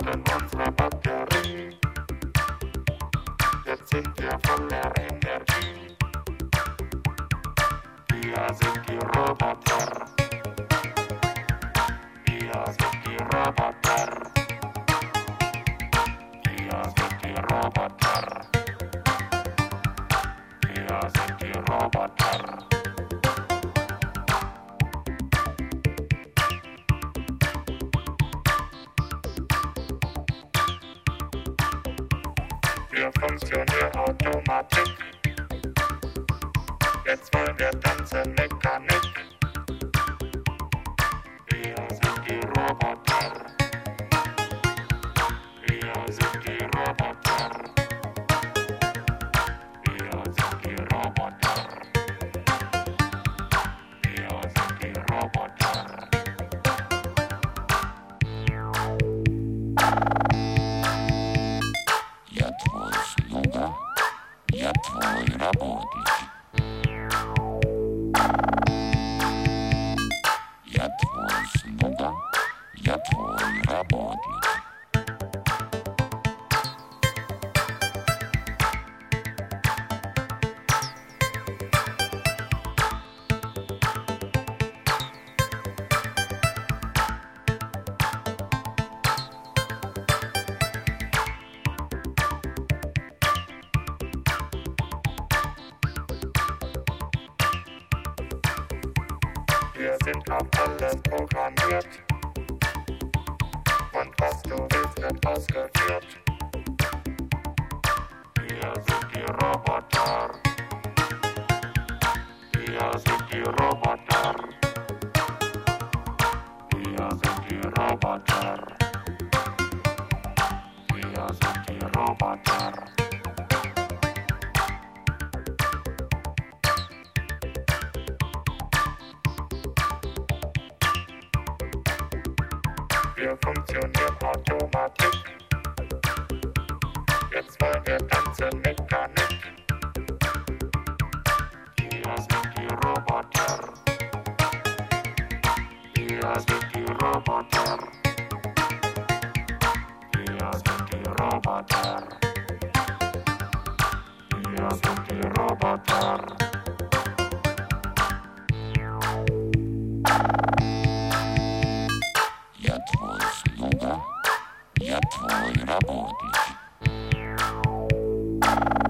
in unserer Batterie. Jetzt sind wir voller Energie. Wir sind die Roboter. Wir sind die Roboter. Wir sind die Roboter. Wir sind die Roboter. Wir funktionieren Automatik. Jetzt wollen wir tanzen Mechanik. Wir sind die Roboter. Wir sind die Roboter. Wir sind die Roboter. Wir sind die Roboter. Я твой слуга, я твой работник. Я твой слуга, я твой работник. Wir sind auf alles programmiert. Und was du willst, wird ausgeführt. Wir sind die Roboter. Wir sind die Roboter. Wir sind die Roboter. Wir sind die Roboter. Wir funktionieren Automatik. Jetzt wollen wir tanzen Mechanik. Wir sind die Roboter. Wir sind die Roboter. Wir sind die Roboter. Wir sind die Roboter. Я твой слуга, я твой работник.